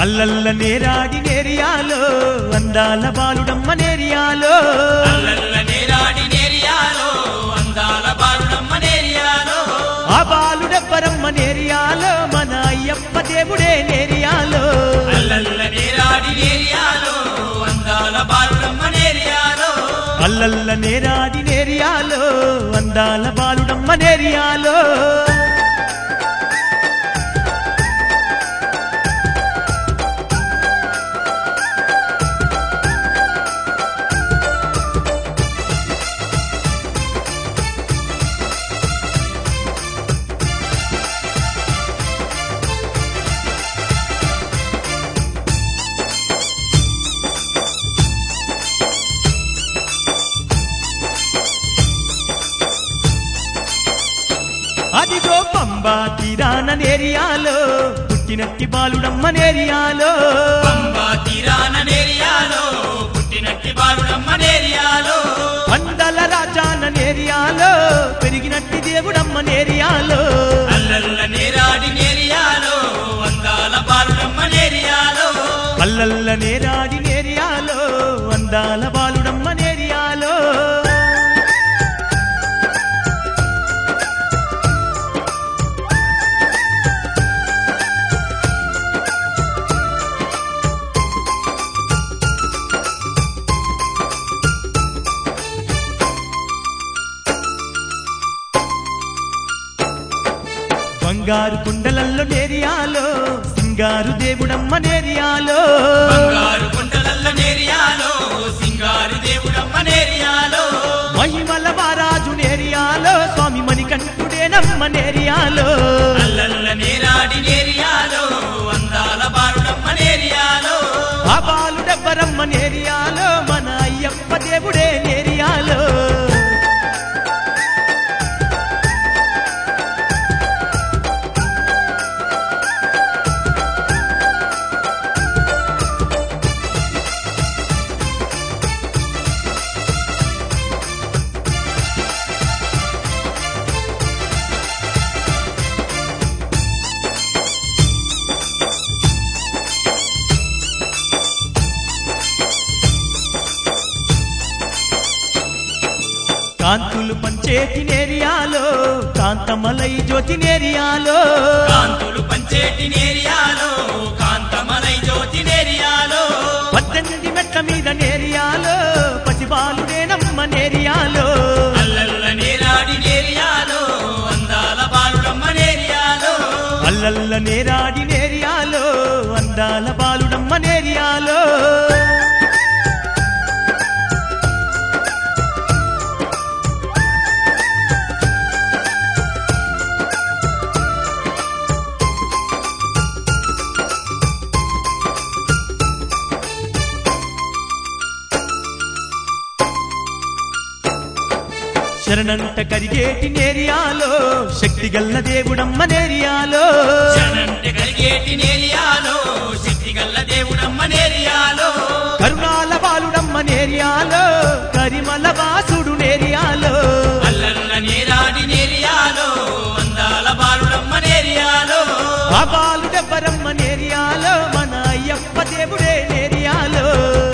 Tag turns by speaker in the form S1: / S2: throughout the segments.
S1: అల్లల్ల నేరాడి నేరియాలో అందాల బాలుడమ్మ నేరియాలో
S2: అల్లల్ల నేరాడి నేరియాలో అందాల బాలుడమ్మ నేరియాలో
S1: ఆ బాలుడెవ్వరమ్మ నేరియాలో మన అయ్యప్ప దేవుడే నేరియాలో
S2: అల్లల్ల నేరాడి నేరియాలో అందాల బాలుడమ్మ నేరియాలో
S1: అల్లల్ల నేరాడి నేరియాలో అందాల బాలుడమ్మ నేరియాలో అదిగో పంబా తీరాన నేరియాలో పుట్టినట్టి బాలుడమ్మ నేరియాలో
S2: పంబా తీరాన నేరియాలో పుట్టినట్టి బాలుడమ్మ నేరియాలో
S1: పందల రాజాన నేరియాలో పెరిగినట్టి దేవుడమ్మ నేరియాలో
S2: అల్లల్ల నేరాడి నేరియాలో అందాల బాలుడమ్మ నేరియాలో
S1: అల్లల్ల నేరాడి నేరియాలో అందాల బాలుడమ్మ నేరియాలో బంగారు కుండలల్లో నేరియాలో సింగారు దేవుడమ్మ నేరియాలో
S2: బంగారు కొండలల్ల నేరియాలో సింగారు దేవుడమ్మ నేరియాలో
S1: మహిమల వారాజు నేరియాలో స్వామి మణికంఠుడేనమ్మ నేరియాలో
S2: అల్లల్ల నేరాడి నేరియాలో అందాల బాలుడమ్మ నేరియాలో
S1: ఆ బాలుడెవ్వరమ్మ నేరియాలో మన అయ్యప్ప దేవుడే నేరియాలో కాంతులు పంచేటి నేరియాలో కాంతమలై జ్యోతి నేరియాలో
S2: కాంతులు పంచేటి నేరియాలో కాంతమలై జ్యోతి నేరియాలో
S1: 18 మెట్ల మీద నేరియాలో పసిబాలుడేనమ్మ నేరియాలో
S2: అల్లల్ల నేరాడి నేరియాలో అందాల బాలుడమ్మ నేరియాలో
S1: అల్లల్ల నేరాడి నేరియాలో అందాల బాలుడమ్మ నేరియాలో శరణంట కరిగేటి నేరియాలో శక్తి గల్ల దేవుడమ్మ నేరియాలో
S2: శరణంటే కలిగేటి నేరియాలో శక్తి గల్ల దేవుడమ్మ నేరియాలో
S1: కరుణాల బాలుడమ్మ నేరియాలో కరిమల వాసుడు నేరియాలో
S2: అల్లల్ల నేరాడి నేరియాలో అందాల బాలుడమ్మ నేరియాలో
S1: ఆ బాలుడెవ్వరమ్మ నేరియాలో మన అయ్యప్ప దేవుడే నేరియాలో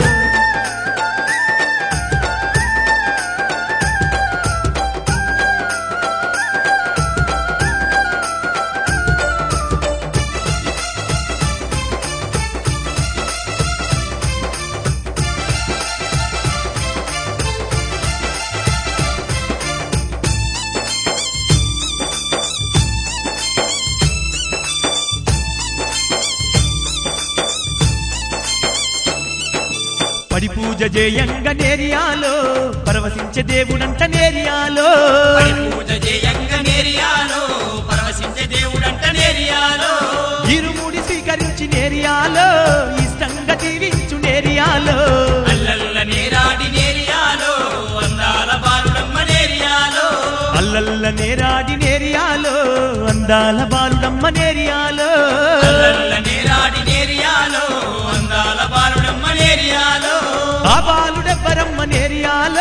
S1: పడి పూజ జేయంగ నేరియాలో పరవశించే దేవుడంట నేరియాలో
S2: పడి పూజ చేయంగ నేరియాలో పరవశించే దేవుడంట నేరియాలో
S1: ఇరుముడి స్వీకరించి నేరియాలో ఇష్టంగా దీవించు నేరియాలో
S2: అల్లల్ల నేరాడి నేరియాలో అందాల బాలుడమ్మ నేరియాలో
S1: అల్లల్ల నేరాడి నేరియాలో అందాల బాలుడమ్మ నేరియాలో
S2: అల్లల్ల నేరాడి నేరియాలో అందాల బాలుడమ్మ నేరియాలో
S1: ఆ బాలుడెవ్వరమ్మ నేరియాలో